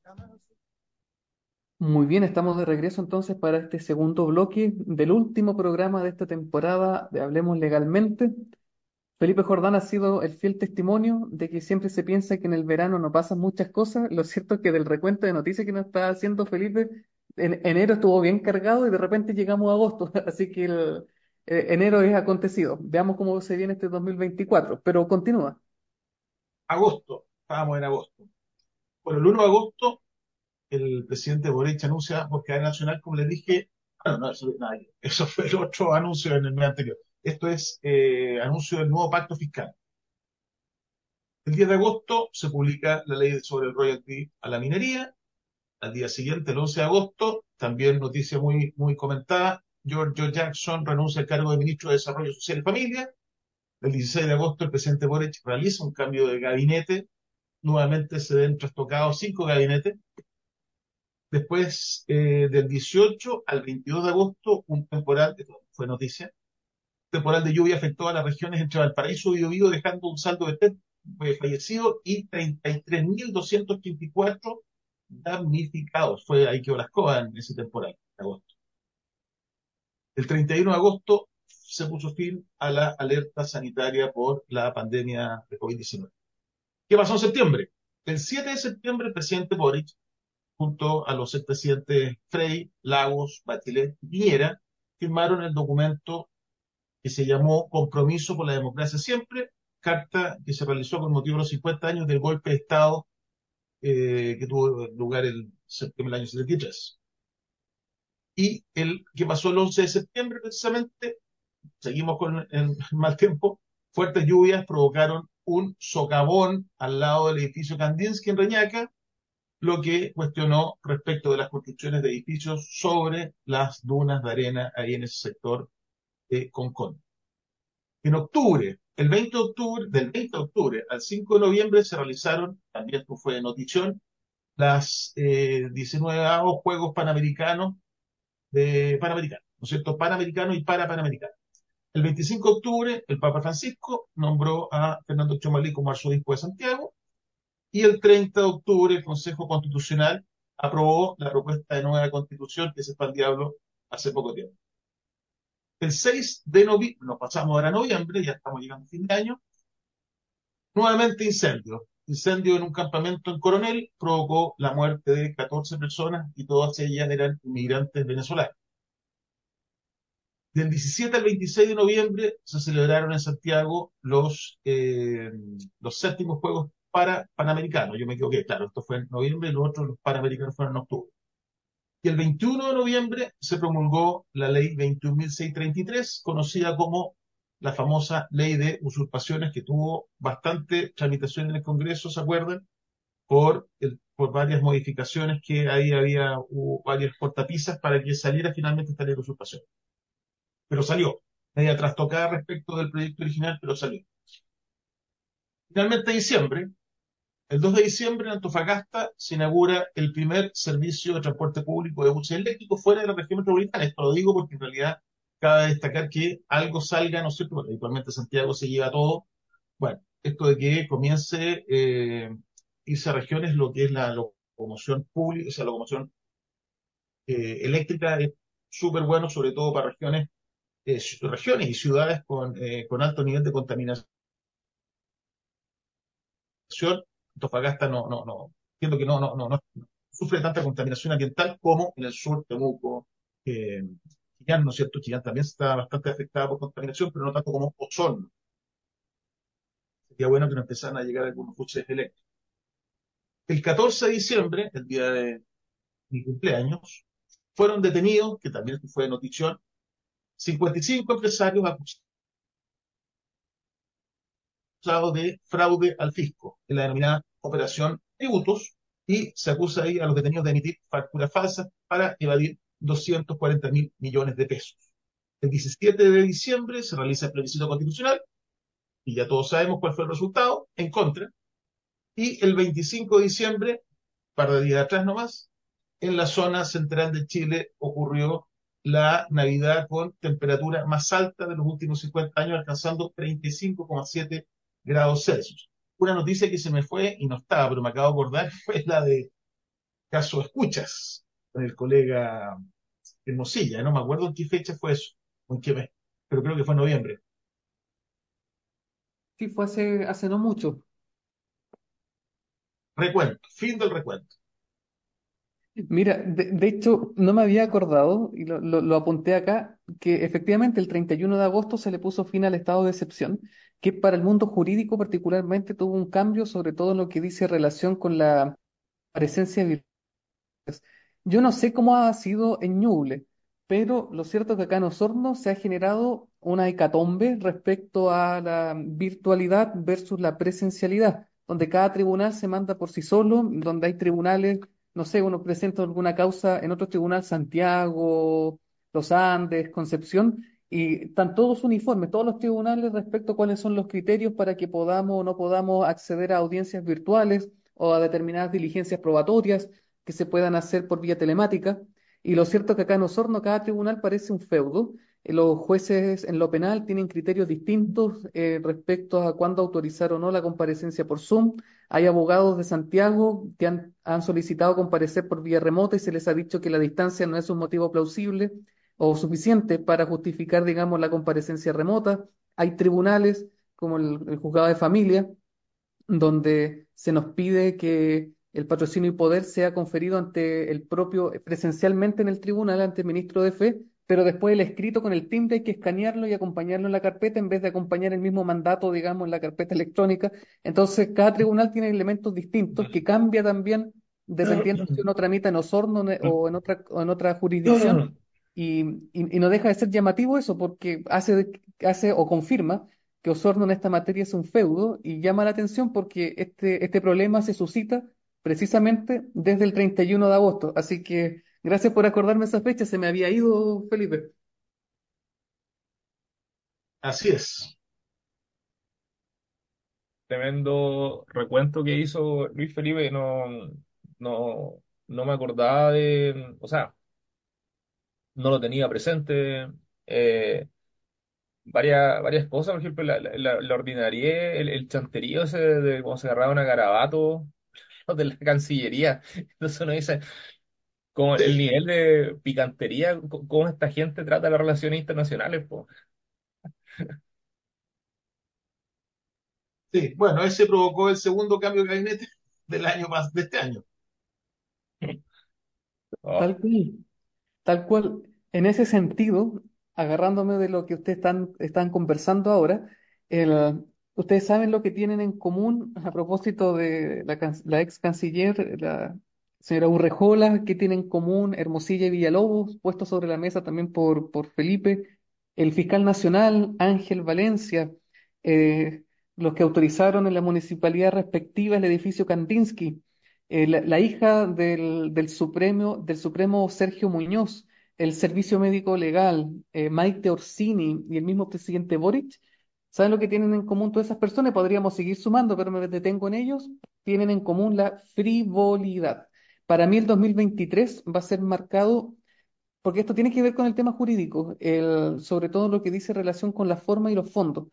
Muy bien, estamos de regreso entonces para este segundo bloque del último programa de esta temporada de Hablemos Legalmente. Felipe Jordán ha sido el fiel testimonio de que siempre se piensa que en el verano no pasan muchas cosas. Lo cierto es que del recuento de noticias que nos está haciendo Felipe, en enero estuvo bien cargado y de repente llegamos a agosto, así que enero es acontecido. Veamos cómo se viene este 2024, pero continúa. Agosto. Estábamos en agosto. Bueno, el 1 de agosto, el presidente Boric anuncia por cadena nacional, como les dije, bueno, no, eso fue el otro anuncio en el mes anterior. Esto es anuncio del nuevo pacto fiscal. El 10 de agosto se publica la ley sobre el royalty a la minería. Al día siguiente, el 11 de agosto, también noticia muy, muy comentada, George Jackson renuncia al cargo de ministro de Desarrollo Social y Familia. El 16 de agosto, el presidente Boric realiza un cambio de gabinete. Nuevamente se ven trastocados 5 gabinetes. Después, del 18 al 22 de agosto, un temporal, esto fue noticia, temporal de lluvia afectó a las regiones entre Valparaíso y Biobío, dejando un saldo de 3 fallecidos y 33.284 damnificados. Fue ahí que Olascoa en ese temporal de agosto. El 31 de agosto se puso fin a la alerta sanitaria por la pandemia de COVID-19. ¿Qué pasó en septiembre? El 7 de septiembre el presidente Boric, junto a los expresidentes Frei, Lagos, Bachelet y Piñera, firmaron el documento que se llamó Compromiso por la Democracia Siempre, carta que se realizó con motivo de los 50 años del golpe de Estado que tuvo lugar en septiembre del año 73. Y el que pasó el 11 de septiembre, precisamente, seguimos con el mal tiempo, fuertes lluvias provocaron un socavón al lado del edificio Kandinsky en Reñaca, lo que cuestionó respecto de las construcciones de edificios sobre las dunas de arena ahí en ese sector de Concón. En octubre, el 20 de octubre, del 20 de octubre al 5 de noviembre se realizaron, también esto fue notición, las 19 Juegos Panamericanos Panamericanos, ¿no es cierto? Panamericanos y Parapanamericanos. El 25 de octubre, el Papa Francisco nombró a Fernando Chomalí como arzobispo de Santiago y el 30 de octubre el Consejo Constitucional aprobó la propuesta de nueva constitución que se fue al diablo hace poco tiempo. El 6 de noviembre, nos pasamos ahora a noviembre, ya estamos llegando a fin de año, nuevamente incendio. Incendio en un campamento en Coronel provocó la muerte de 14 personas y todas ellas eran inmigrantes venezolanos. Del 17 al 26 de noviembre se celebraron en Santiago los séptimos Juegos Panamericanos. Yo me equivoqué, claro, esto fue en noviembre y los otros, los Panamericanos, fueron en octubre. Y el 21 de noviembre se promulgó la ley 21.633, conocida como la famosa ley de usurpaciones, que tuvo bastante tramitación en el Congreso, ¿se acuerdan? Por varias modificaciones que ahí hubo varias cortapisas para que saliera finalmente esta ley de usurpaciones. Pero salió, media trastocada respecto del proyecto original, pero salió. Finalmente, el 2 de diciembre en Antofagasta se inaugura el primer servicio de transporte público de buses eléctricos fuera de la región metropolitana. Esto lo digo porque en realidad cabe destacar que algo salga, ¿no es cierto? Bueno, habitualmente Santiago se lleva todo. Bueno, esto de que comience irse a regiones lo que es la locomoción pública, o sea, la locomoción eléctrica es súper bueno, sobre todo para regiones y ciudades con alto nivel de contaminación. Antofagasta entiendo que no sufre tanta contaminación ambiental como en el sur, Temuco, Chillán, ¿no es cierto? Chillán también está bastante afectada por contaminación, pero no tanto como Osorno. Sería bueno que no empezaran a llegar algunos buses eléctricos. El 14 de diciembre, el día de mi cumpleaños, fueron detenidos, que también fue notición, 55 empresarios acusados de fraude al fisco, en la denominada Operación Tributos, y se acusa ahí a los detenidos de emitir facturas falsas para evadir 240.000 millones de pesos. El 17 de diciembre se realiza el plebiscito constitucional, y ya todos sabemos cuál fue el resultado, en contra, y el 25 de diciembre, un par de días atrás nomás, en la zona central de Chile ocurrió la Navidad con temperatura más alta de los últimos 50 años, alcanzando 35,7 grados Celsius. Una noticia que se me fue y no estaba, pero me acabo de acordar, fue la de caso Escuchas, con el colega Hermosilla. No me acuerdo en qué fecha fue eso, o en qué mes, pero creo que fue en noviembre. Sí, fue hace no mucho. Recuento, fin del recuento. Mira, de hecho, no me había acordado, y lo apunté acá, que efectivamente el 31 de agosto se le puso fin al estado de excepción, que para el mundo jurídico particularmente tuvo un cambio, sobre todo en lo que dice relación con la presencia virtual. Yo no sé cómo ha sido en Ñuble, pero lo cierto es que acá en Osorno se ha generado una hecatombe respecto a la virtualidad versus la presencialidad, donde cada tribunal se manda por sí solo, donde hay tribunales, no sé, uno presenta alguna causa en otro tribunal, Santiago, Los Andes, Concepción, y están todos uniformes, todos los tribunales respecto a cuáles son los criterios para que podamos o no podamos acceder a audiencias virtuales o a determinadas diligencias probatorias que se puedan hacer por vía telemática. Y lo cierto es que acá en Osorno cada tribunal parece un feudo. Los jueces en lo penal tienen criterios distintos respecto a cuándo autorizar o no la comparecencia por Zoom. Hay abogados de Santiago que han solicitado comparecer por vía remota y se les ha dicho que la distancia no es un motivo plausible o suficiente para justificar, digamos, la comparecencia remota. Hay tribunales como el juzgado de familia donde se nos pide que el patrocinio y poder sea conferido ante el propio, presencialmente en el tribunal, ante el ministro de Fe, pero después el escrito con el timbre hay que escanearlo y acompañarlo en la carpeta en vez de acompañar el mismo mandato, digamos, en la carpeta electrónica. Entonces, cada tribunal tiene elementos distintos que cambia también dependiendo si uno tramita en Osorno o en otra jurisdicción. Y no deja de ser llamativo eso, porque hace o confirma que Osorno en esta materia es un feudo y llama la atención porque este problema se suscita precisamente desde el 31 de agosto. Así que gracias por acordarme esa fecha, se me había ido, Felipe. Así es. Tremendo recuento que hizo Luis Felipe, no, no me acordaba o sea, no lo tenía presente. eh, varias cosas, por ejemplo, la ordinariedad, el chanterío ese de cómo se agarraban a garabato, los de la Cancillería. Entonces uno dice, como el Sí, nivel de picantería, cómo esta gente trata las relaciones internacionales, po. sí. Bueno, ese provocó el segundo cambio de gabinete de este año. Oh, Tal cual. Tal cual, en ese sentido, agarrándome de lo que ustedes están conversando ahora, ustedes saben lo que tienen en común a propósito de la ex canciller, la señora Urrejola, que tienen en común Hermosilla y Villalobos, puesto sobre la mesa también por Felipe, el fiscal nacional Ángel Valencia, eh, los que autorizaron en la municipalidad respectiva el edificio Kandinsky, la hija del Supremo Sergio Muñoz, el Servicio Médico Legal, Maite Orsini y el mismo presidente Boric. ¿Saben lo que tienen en común todas esas personas? Podríamos seguir sumando, pero me detengo en ellos. Tienen en común la frivolidad. Para mí el 2023 va a ser marcado porque esto tiene que ver con el tema jurídico, sobre todo lo que dice relación con la forma y los fondos.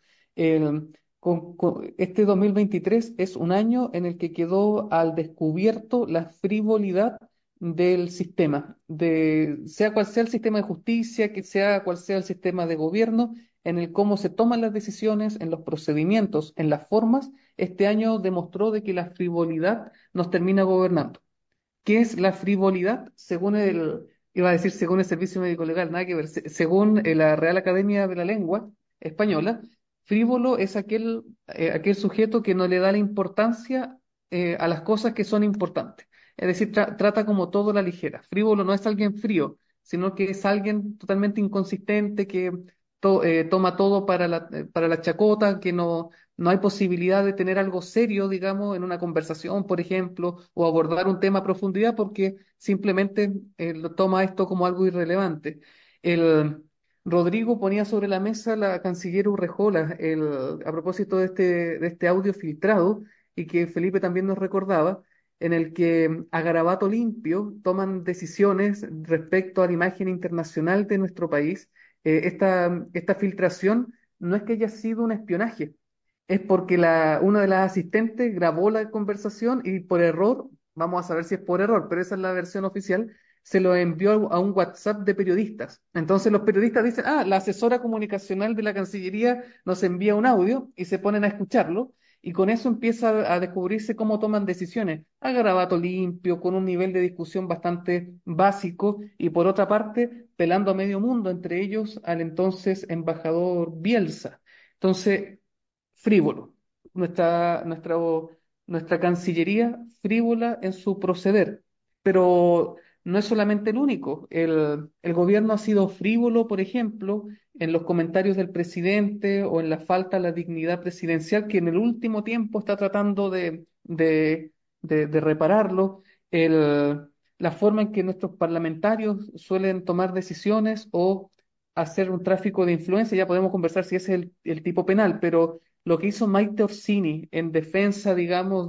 Este 2023 es un año en el que quedó al descubierto la frivolidad del sistema, sea cual sea el sistema de justicia, que sea cual sea el sistema de gobierno, en el cómo se toman las decisiones, en los procedimientos, en las formas. Este año demostró de que la frivolidad nos termina gobernando. ¿Qué es la frivolidad? Iba a decir según el Servicio Médico Legal, nada que ver, según la Real Academia de la Lengua Española, frívolo es aquel sujeto que no le da la importancia a las cosas que son importantes. Es decir, trata como todo a la ligera. Frívolo no es alguien frío, sino que es alguien totalmente inconsistente que toma todo para la chacota, que no hay posibilidad de tener algo serio, digamos, en una conversación, por ejemplo, o abordar un tema a profundidad porque simplemente lo toma esto como algo irrelevante. El Rodrigo ponía sobre la mesa la canciller Urrejola a propósito de este audio filtrado y que Felipe también nos recordaba, en el que a garabato limpio toman decisiones respecto a la imagen internacional de nuestro país. Esta filtración no es que haya sido un espionaje, es porque una de las asistentes grabó la conversación y por error, vamos a saber si es por error, pero esa es la versión oficial, se lo envió a un WhatsApp de periodistas. Entonces los periodistas dicen, la asesora comunicacional de la Cancillería nos envía un audio y se ponen a escucharlo. Y con eso empieza a descubrirse cómo toman decisiones, a garabato limpio, con un nivel de discusión bastante básico, y por otra parte, pelando a medio mundo, entre ellos al entonces embajador Bielsa. Entonces, frívolo. Nuestra Cancillería frívola en su proceder. Pero no es solamente el único. El gobierno ha sido frívolo, por ejemplo, en los comentarios del presidente o en la falta a la dignidad presidencial, que en el último tiempo está tratando de repararlo. La forma en que nuestros parlamentarios suelen tomar decisiones o hacer un tráfico de influencia, ya podemos conversar si ese es el tipo penal, pero lo que hizo Maite Orsini en defensa, digamos,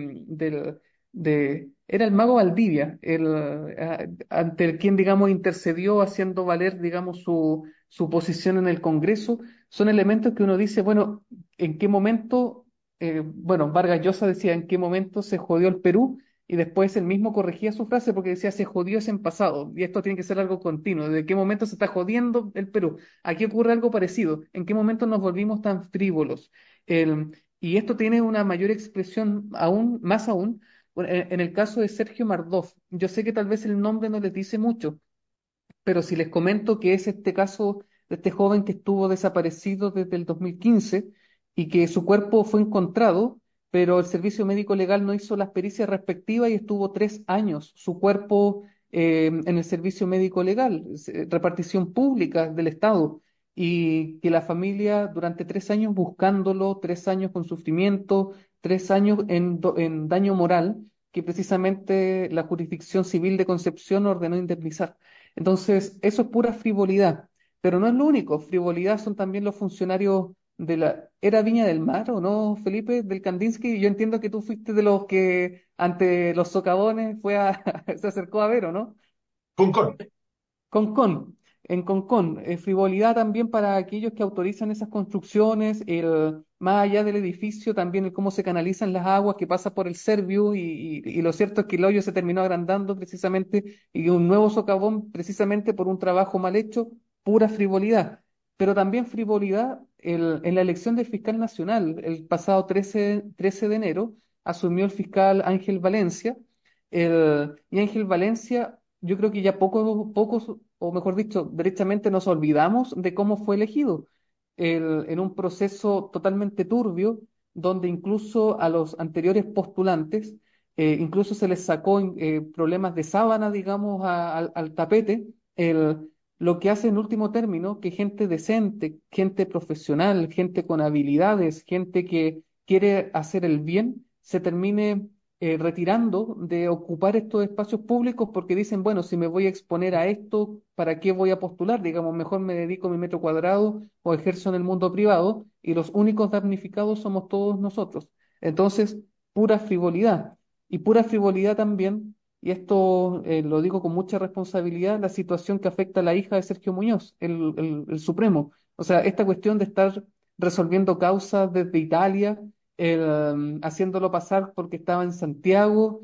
era el mago Valdivia, ante el quien, digamos, intercedió haciendo valer, digamos, su posición en el Congreso, son elementos que uno dice, bueno, ¿en qué momento, bueno, Vargas Llosa decía, ¿en qué momento se jodió el Perú? Y después él mismo corregía su frase porque decía, se jodió es en pasado, y esto tiene que ser algo continuo. ¿De qué momento se está jodiendo el Perú? Aquí ocurre algo parecido. ¿En qué momento nos volvimos tan frívolos? El- Y esto tiene una mayor expresión aún, más aún, bueno, en el caso de Sergio Mardoff. Yo sé que tal vez el nombre no les dice mucho, pero si les comento que es este caso de este joven que estuvo desaparecido desde el 2015 y que su cuerpo fue encontrado, pero el servicio médico legal no hizo las pericias respectivas y estuvo 3 años su cuerpo en el servicio médico legal, repartición pública del Estado, y que la familia durante 3 años buscándolo, 3 años con sufrimiento, 3 años en daño moral, que precisamente la jurisdicción civil de Concepción ordenó indemnizar. Entonces, eso es pura frivolidad, pero no es lo único. Frivolidad son también los funcionarios de la... ¿Era Viña del Mar o no, Felipe, del Kandinsky? Yo entiendo que tú fuiste de los que ante los socavones se acercó a ver, ¿o no? Concon. Concón, en Concón, frivolidad también para aquellos que autorizan esas construcciones, más allá del edificio, también el cómo se canalizan las aguas que pasa por el Servio y lo cierto es que el hoyo se terminó agrandando precisamente y un nuevo socavón precisamente por un trabajo mal hecho, pura frivolidad. Pero también frivolidad en la elección del fiscal nacional. El pasado 13 de enero asumió el fiscal Ángel Valencia. Y Ángel Valencia, yo creo que ya pocos, o mejor dicho, derechamente nos olvidamos de cómo fue elegido. En un proceso totalmente turbio, donde incluso a los anteriores postulantes, incluso se les sacó problemas de sábana, digamos, al tapete. Lo que hace en último término que gente decente, gente profesional, gente con habilidades, gente que quiere hacer el bien, se termine retirando de ocupar estos espacios públicos porque dicen, bueno, si me voy a exponer a esto, ¿para qué voy a postular? Digamos, mejor me dedico a mi metro cuadrado o ejerzo en el mundo privado y los únicos damnificados somos todos nosotros. Entonces, pura frivolidad. Y pura frivolidad también, y esto lo digo con mucha responsabilidad, la situación que afecta a la hija de Sergio Muñoz, el Supremo. O sea, esta cuestión de estar resolviendo causas desde Italia haciéndolo pasar porque estaba en Santiago.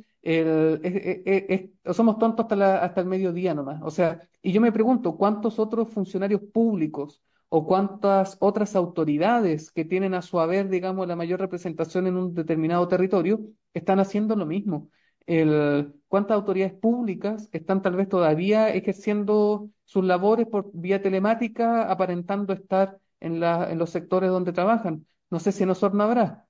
Somos tontos hasta el mediodía nomás. O sea, y yo me pregunto, ¿cuántos otros funcionarios públicos o cuántas otras autoridades que tienen a su haber, digamos, la mayor representación en un determinado territorio están haciendo lo mismo? ¿Cuántas autoridades públicas están tal vez todavía ejerciendo sus labores por vía telemática, aparentando estar en los sectores donde trabajan? No sé si en Osorno habrá.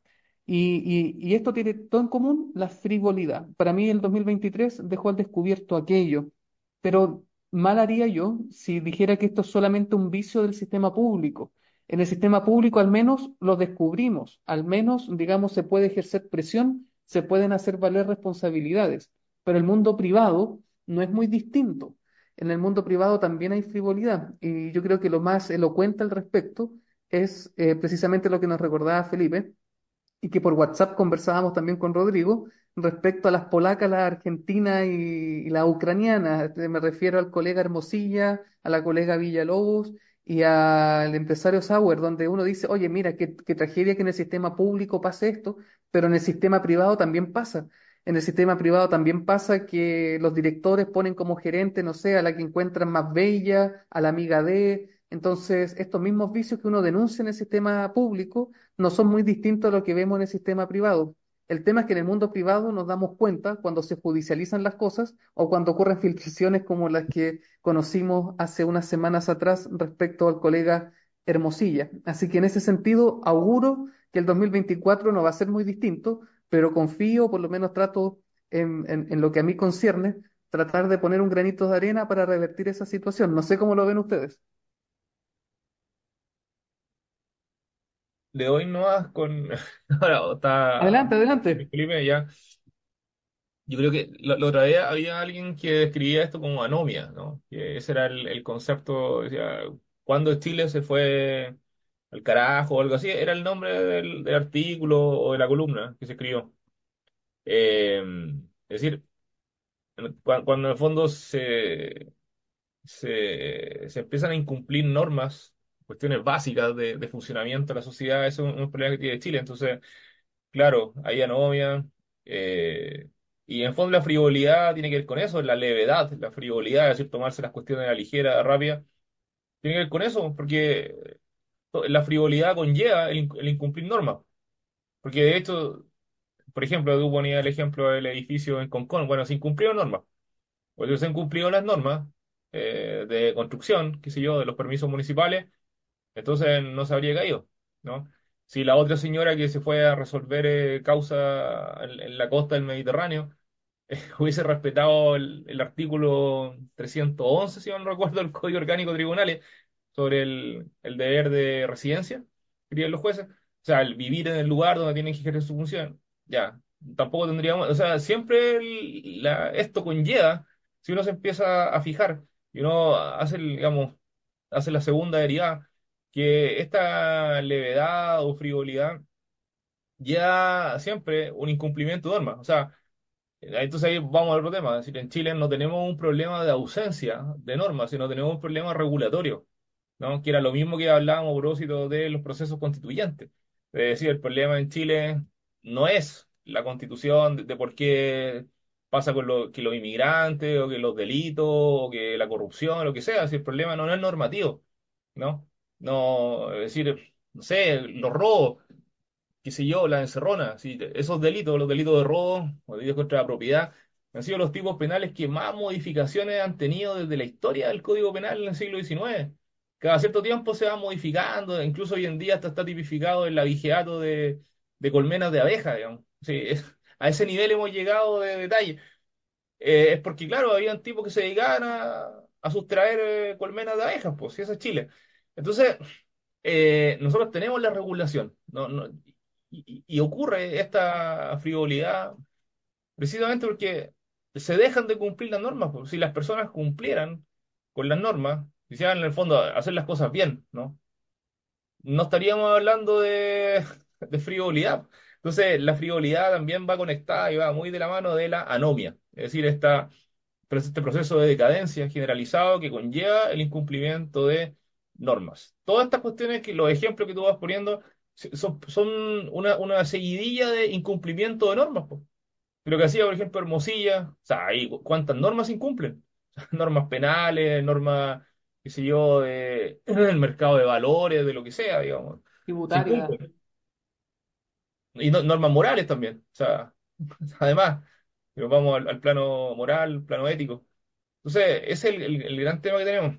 Y esto tiene todo en común, la frivolidad. Para mí el 2023 dejó al descubierto aquello, pero mal haría yo si dijera que esto es solamente un vicio del sistema público. En el sistema público al menos lo descubrimos, al menos, digamos, se puede ejercer presión, se pueden hacer valer responsabilidades, pero el mundo privado no es muy distinto. En el mundo privado también hay frivolidad y yo creo que lo más elocuente al respecto es precisamente lo que nos recordaba Felipe y que por WhatsApp conversábamos también con Rodrigo respecto a las polacas, las argentinas y las ucranianas. Me refiero al colega Hermosilla, a la colega Villalobos y al empresario Sauer, donde uno dice, oye, mira, qué tragedia que en el sistema público pase esto, pero en el sistema privado también pasa. En el sistema privado también pasa que los directores ponen como gerente, no sé, a la que encuentran más bella, a la amiga de... Entonces, estos mismos vicios que uno denuncia en el sistema público no son muy distintos a lo que vemos en el sistema privado. El tema es que en el mundo privado nos damos cuenta cuando se judicializan las cosas o cuando ocurren filtraciones como las que conocimos hace unas semanas atrás respecto al colega Hermosilla. Así que en ese sentido auguro que el 2024 no va a ser muy distinto, pero confío, por lo menos trato en lo que a mí concierne, tratar de poner un granito de arena para revertir esa situación. No sé cómo lo ven ustedes. Le doy nomás con... Ahora está Adelante, adelante. Felipe ya. Yo creo que la otra vez había alguien que describía esto como anomia, ¿no? Que ese era el concepto, decía, cuando Chile se fue al carajo o algo así, era el nombre del artículo o de la columna que se escribió. Es decir, cuando en el fondo se empiezan a incumplir normas, cuestiones básicas de funcionamiento de la sociedad, eso es un problema que tiene Chile. Entonces, claro, hay anomia, eh, y en el fondo la frivolidad tiene que ver con eso, la levedad, la frivolidad, es decir, tomarse las cuestiones a la ligera, rápida, tiene que ver con eso, porque la frivolidad conlleva el incumplir normas. Porque de hecho, por ejemplo, tú ponías el ejemplo del edificio en Concón, bueno, se incumplieron normas. Pues se han cumplido las normas de construcción, qué sé yo, de los permisos municipales, entonces no se habría caído, ¿no? Si la otra señora que se fue a resolver causa en la costa del Mediterráneo hubiese respetado el artículo 311, si mal no recuerdo, del Código Orgánico de Tribunales, sobre el deber de residencia que tienen los jueces, o sea, el vivir en el lugar donde tienen que ejercer su función, ya, tampoco tendríamos, o sea, siempre esto conlleva, si uno se empieza a fijar y uno hace, digamos, hace la segunda derivada, que esta levedad o frivolidad ya siempre un incumplimiento de normas, o sea, entonces ahí vamos al otro tema. Es decir, en Chile no tenemos un problema de ausencia de normas, sino tenemos un problema regulatorio, ¿no? Que era lo mismo que hablábamos a propósito de los procesos constituyentes. Es decir, el problema en Chile no es la constitución de por qué pasa con que los inmigrantes, o que los delitos, o que la corrupción, lo que sea. Si el problema no es normativo, ¿no? No, es decir, no sé, los robos, qué sé yo, la encerrona, sí, esos delitos, los delitos de robo o delitos contra la propiedad, han sido los tipos penales que más modificaciones han tenido desde la historia del Código Penal en el siglo XIX. Cada cierto tiempo se va modificando, incluso hoy en día hasta está tipificado el abigeato de colmenas de abeja, digamos. Sí, a ese nivel hemos llegado de detalle. Es porque, claro, habían tipos que se dedicaban a sustraer colmenas de abejas, pues, si eso es Chile. Entonces, nosotros tenemos la regulación, y ocurre esta frivolidad precisamente porque se dejan de cumplir las normas. Pues, si las personas cumplieran con las normas, quisieran en el fondo hacer las cosas bien, no estaríamos hablando de frivolidad. Entonces, la frivolidad también va conectada y va muy de la mano de la anomia, es decir, este proceso de decadencia generalizado que conlleva el incumplimiento de normas. Todas estas cuestiones, los ejemplos que tú vas poniendo, son una seguidilla de incumplimiento de normas, po. Lo que hacía, por ejemplo, Hermosilla, o sea, ahí, ¿cuántas normas se incumplen? Normas penales, normas, qué sé yo, del mercado de valores, de lo que sea, digamos. Se Tributaria. incumplen. Y normas morales también. O sea, además, pero vamos al plano moral, plano ético. Entonces, ese es el gran tema que tenemos.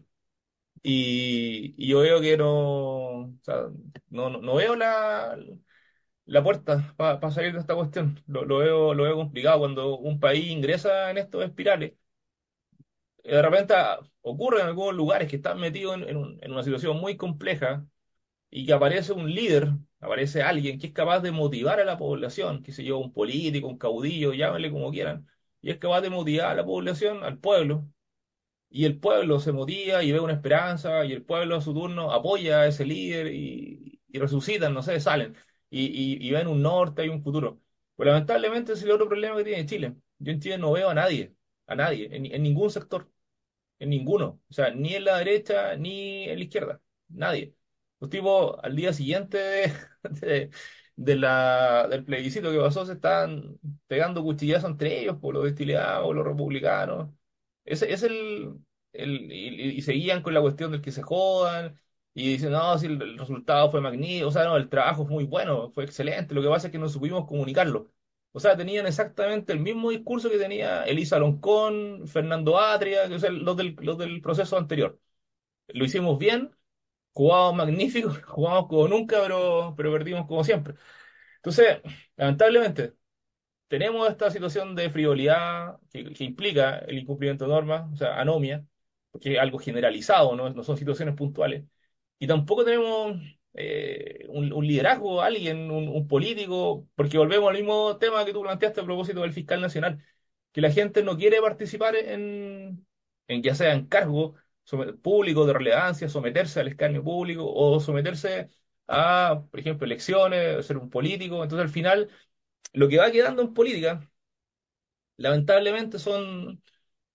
Y yo veo que o sea, no veo la puerta para salir de esta cuestión. Lo veo complicado cuando un país ingresa en estos espirales. De repente ocurre en algunos lugares que están metidos en una situación muy compleja y que aparece un líder, aparece alguien que es capaz de motivar a la población, qué sé yo, un político, un caudillo, llámenle como quieran, y es capaz de motivar a la población, al pueblo, y el pueblo se motiva y ve una esperanza, y el pueblo a su turno apoya a ese líder y resucitan, no sé, salen y ven un norte y un futuro. Pues lamentablemente ese es el otro problema que tiene Chile. Yo en Chile no veo a nadie, en ningún sector, en ninguno. O sea, ni en la derecha ni en la izquierda. Nadie. Los tipos al día siguiente de- del plebiscito que pasó se estaban pegando cuchillazos entre ellos, por los destileados, los republicanos. Ese es y seguían con la cuestión del que se jodan y dicen, no, si el resultado fue magnífico, o sea, no, el trabajo fue muy bueno, fue excelente, lo que pasa es que no supimos comunicarlo. O sea, tenían exactamente el mismo discurso que tenía Elisa Loncón, Fernando Atria, o sea, los del proceso anterior. Lo hicimos bien, jugamos magnífico, jugamos como nunca, pero perdimos como siempre. Entonces, lamentablemente, tenemos esta situación de frivolidad que implica el incumplimiento de normas, o sea, anomia, porque es algo generalizado, no son situaciones puntuales. Y tampoco tenemos un liderazgo, alguien, un político, porque volvemos al mismo tema que tú planteaste a propósito del fiscal nacional, que la gente no quiere participar en ya sea en cargo público de relevancia, someterse al escarnio público o someterse a, por ejemplo, elecciones, ser un político. Entonces, al final lo que va quedando en política, lamentablemente, son,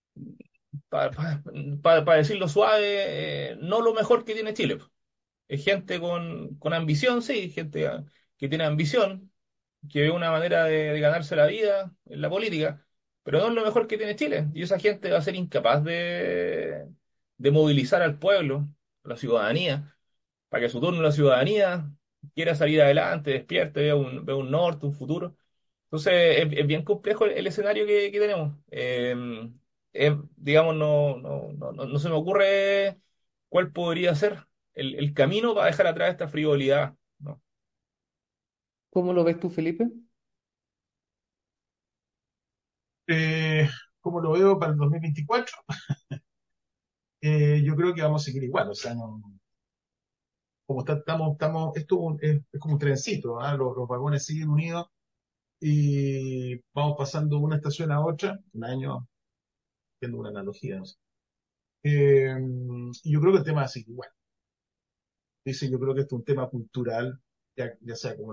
para decirlo suave, no lo mejor que tiene Chile. Es gente con ambición, sí, gente que tiene ambición, que ve una manera de ganarse la vida en la política, pero no es lo mejor que tiene Chile. Y esa gente va a ser incapaz de movilizar al pueblo, a la ciudadanía, para que a su turno la ciudadanía quiera salir adelante, despierte, vea un norte, un futuro. Entonces, es bien complejo el escenario que tenemos. Digamos, no se me ocurre cuál podría ser el camino para dejar atrás esta frivolidad, ¿no? ¿Cómo lo ves tú, Felipe? Eh, como lo veo para el 2024, yo creo que vamos a seguir igual. O sea, como esto es como un trencito, ¿ah? Los vagones siguen unidos y vamos pasando de una estación a otra, un año, haciendo una analogía, no sé. Y yo creo que el tema va a seguir igual. Dice, yo creo que esto es un tema cultural, ya sea como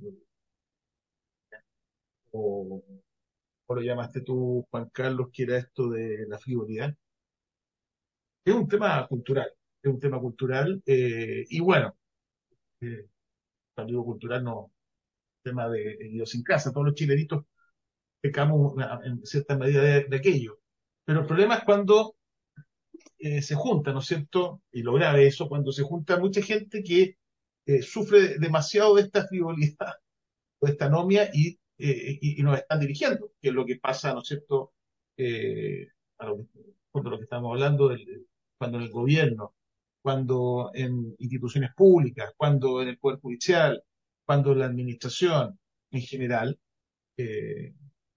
o, o lo llamaste tú, Juan Carlos, que era esto de la frivolidad. Es un tema cultural, es un tema cultural, y bueno, cuando digo cultural no, tema de idiosincrasia, todos los chilenitos pecamos en cierta medida de aquello. Pero el problema es cuando se junta, ¿no es cierto? Y lo grave eso, cuando se junta mucha gente que sufre demasiado de esta frivolidad o de esta anomia y nos están dirigiendo, que es lo que pasa, ¿no es cierto? A cuando lo que estamos hablando, cuando en el gobierno, cuando en instituciones públicas, cuando en el Poder Judicial, cuando en la administración en general, eh,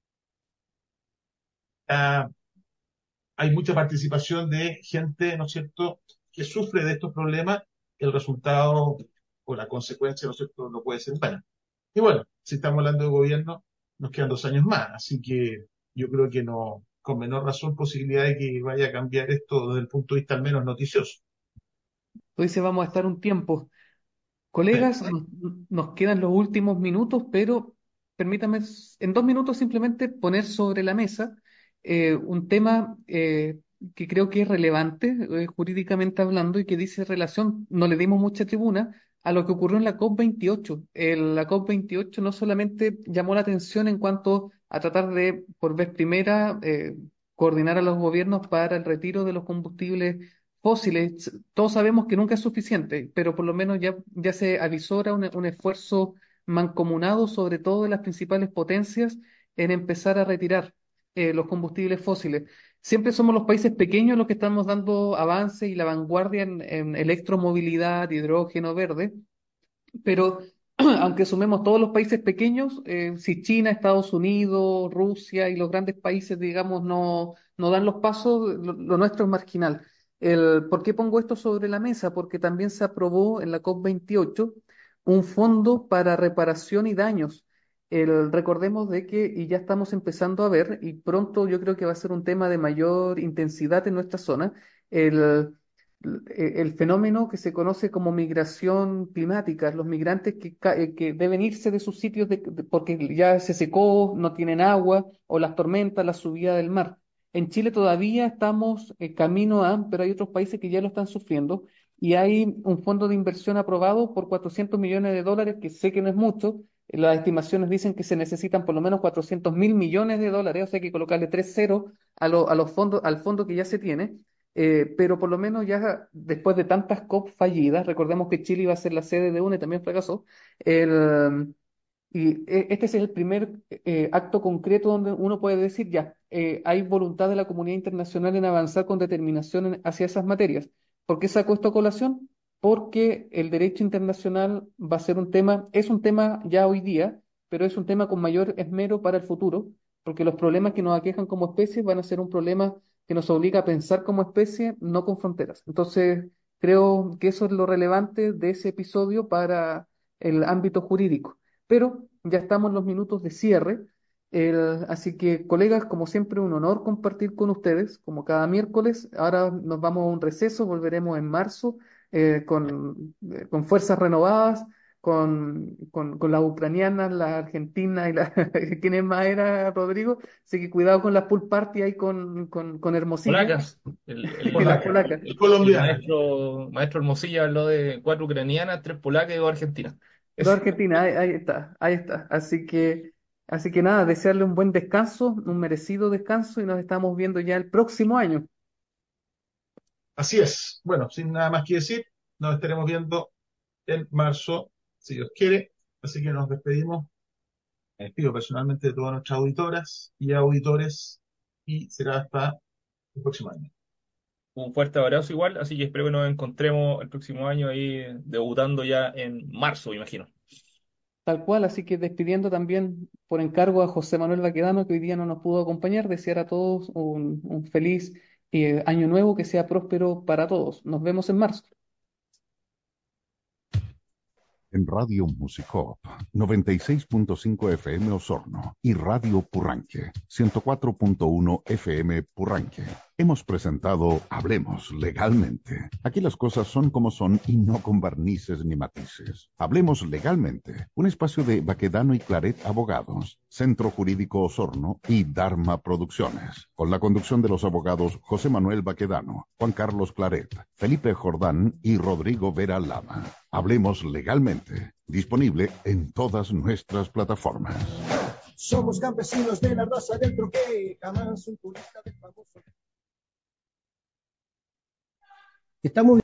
está hay mucha participación de gente, ¿no es cierto?, que sufre de estos problemas, el resultado o la consecuencia, ¿no es cierto?, no puede ser buena. Y bueno, si estamos hablando de gobierno, nos quedan 2 años más, así que yo creo que no, con menor razón, posibilidad de que vaya a cambiar esto desde el punto de vista al menos noticioso. Tú dices, vamos a estar un tiempo. Sí. Colegas, nos quedan los últimos minutos, pero permítame en 2 minutos simplemente poner sobre la mesa un tema que creo que es relevante jurídicamente hablando y que dice relación, no le dimos mucha tribuna a lo que ocurrió en la COP28. La COP28 no solamente llamó la atención en cuanto a tratar de, por vez primera, coordinar a los gobiernos para el retiro de los combustibles fósiles. Todos sabemos que nunca es suficiente, pero por lo menos ya se avisora un esfuerzo mancomunado, sobre todo de las principales potencias, en empezar a retirar los combustibles fósiles. Siempre somos los países pequeños los que estamos dando avance y la vanguardia en electromovilidad, hidrógeno verde, pero aunque sumemos todos los países pequeños, si China, Estados Unidos, Rusia y los grandes países, digamos, no dan los pasos, lo nuestro es marginal. ¿Por qué pongo esto sobre la mesa? Porque también se aprobó en la COP28 un fondo para reparación y daños. Recordemos de que, y ya estamos empezando a ver, y pronto yo creo que va a ser un tema de mayor intensidad en nuestra zona, el el fenómeno que se conoce como migración climática, los migrantes que deben irse de sus sitios porque ya se secó, no tienen agua, o las tormentas, la subida del mar. En Chile todavía estamos camino a, pero hay otros países que ya lo están sufriendo, y hay un fondo de inversión aprobado por $400 millones, que sé que no es mucho. Las estimaciones dicen que se necesitan por lo menos 400.000 millones de dólares, o sea, hay que colocarle 3 ceros a los fondos, al fondo que ya se tiene, pero por lo menos ya después de tantas COP fallidas, recordemos que Chile iba a ser la sede de una y también fracasó, el, este es el primer acto concreto donde uno puede decir, ya, hay voluntad de la comunidad internacional en avanzar con determinación hacia esas materias. ¿Por qué saco esto a colación? Porque el derecho internacional va a ser un tema, es un tema ya hoy día, pero es un tema con mayor esmero para el futuro, porque los problemas que nos aquejan como especie van a ser un problema que nos obliga a pensar como especie, no con fronteras. Entonces, creo que eso es lo relevante de ese episodio para el ámbito jurídico. Pero ya estamos en los minutos de cierre, así que, colegas, como siempre, un honor compartir con ustedes, como cada miércoles. Ahora nos vamos a un receso, volveremos en marzo con fuerzas renovadas, con las ucranianas, las argentinas y las... ¿Quién más era, Rodrigo? Así que cuidado con la pool party ahí con Hermosilla Polacas, y las Polaca, polacas. el colombiana. maestro Hermosilla habló de 4 ucranianas, 3 polacas y 2 argentinas. Dos Es- Argentina, ahí está, ahí está. Así que nada, desearle un buen descanso, un merecido descanso y nos estamos viendo ya el próximo año. Así es. Bueno, sin nada más que decir, nos estaremos viendo en marzo si Dios quiere. Así que nos despedimos. Me despido personalmente de todas nuestras auditoras y auditores y será hasta el próximo año. Un fuerte abrazo igual, así que espero que nos encontremos el próximo año ahí debutando ya en marzo, me imagino. Tal cual, así que despidiendo también por encargo a José Manuel Baquedano, que hoy día no nos pudo acompañar, desear a todos un feliz año nuevo, que sea próspero para todos. Nos vemos en marzo. En Radio Musicop 96.5 FM Osorno y Radio Purranque 104.1 FM Purranque. Hemos presentado Hablemos Legalmente. Aquí las cosas son como son y no con barnices ni matices. Hablemos Legalmente, un espacio de Baquedano y Claret Abogados, Centro Jurídico Osorno y Dharma Producciones, con la conducción de los abogados José Manuel Baquedano, Juan Carlos Claret, Felipe Jordán y Rodrigo Vera Lama. Hablemos Legalmente, disponible en todas nuestras plataformas. Somos campesinos de la raza del troquel, jamás un turista del famoso. Estamos